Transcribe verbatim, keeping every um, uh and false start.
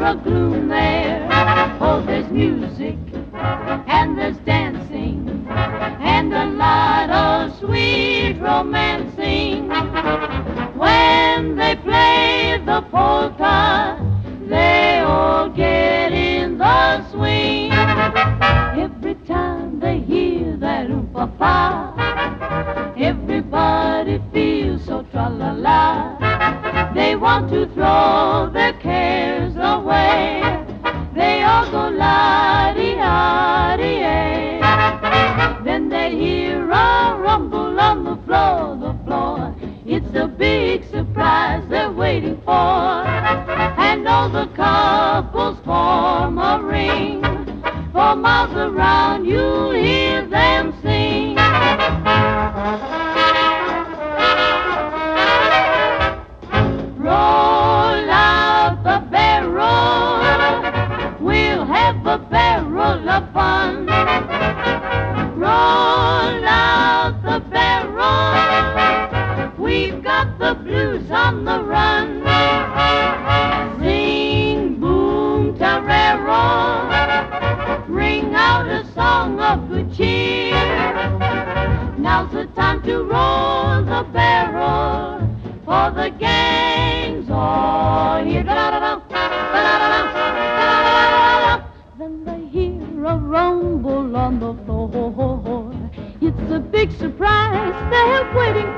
a gloom there. Oh, there's music and there's dancing and a lot of sweet romancing. When they play the polka, they all get in the swing. Every time they hear that oom-pa-pa, everybody feels so tra-la-la. They want to throw their cares away. They all go la-dee-ah-dee-ay. Then they hear a rumble on the floor, the floor. It's a big surprise they're waiting for. And all the couples form a ring. For miles around you'll hear them sing. Roll out the barrel, we'll have a barrel of fun. Roll out the barrel, we've got the blues on the run. Sing boom tarero, ring out a song of good cheer. Now's the time to roll the barrel, for the gang's all here. Da-da-da-da, da-da-da-da, da-da-da-da. Then they hear a rumble on the floor. It's a big surprise they're waiting